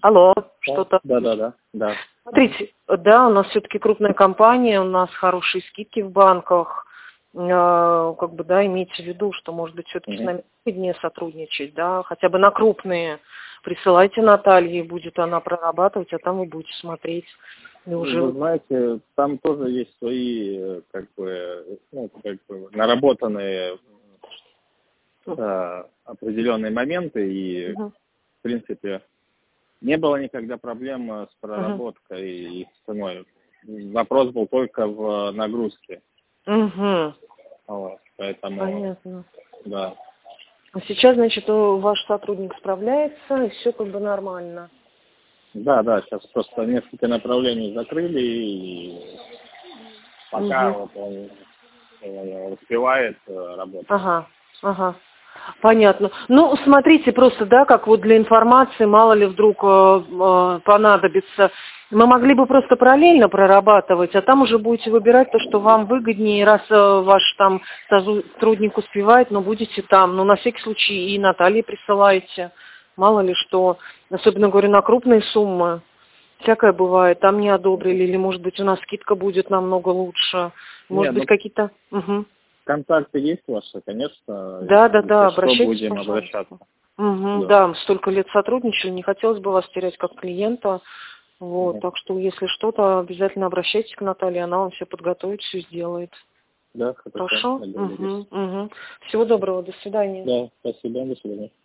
Алло, Да, что-то... да. Смотрите, да, у нас все-таки крупная компания, у нас хорошие скидки в банках. Как бы, да, имейте в виду, что, может быть, все-таки с нами выгоднее сотрудничать, да, хотя бы на крупные. Присылайте Наталье, будет она прорабатывать, а там вы будете смотреть. И уже... Вы знаете, там тоже есть свои, наработанные определенные моменты, и, в принципе, не было никогда проблем с проработкой и с ценой. Вопрос был только в нагрузке. Вот, поэтому, Понятно. да. А сейчас, значит, ваш сотрудник справляется, и все как бы нормально. Да, сейчас просто несколько направлений закрыли, и пока вот он успевает работать. Ага. Понятно. Ну, смотрите, просто, да, как вот для информации, мало ли вдруг понадобится. Мы могли бы просто параллельно прорабатывать, а там уже будете выбирать то, что вам выгоднее, раз ваш там сотрудник успевает, но будете там. Но на всякий случай и Наталье присылайте. Мало ли что. Особенно, говорю, на крупные суммы. Всякое бывает. Там не одобрили, или, может быть, у нас скидка будет намного лучше. Может быть, какие-то... Контакты есть ваши, конечно. Да, что обращайтесь, будем пожалуйста. обращаться. Да, столько лет сотрудничали, не хотелось бы вас терять как клиента. Вот, так что, если что-то, обязательно обращайтесь к Наталье, она вам все подготовит, все сделает. Да, хорошо? Всего доброго, до свидания. Да, спасибо, до свидания.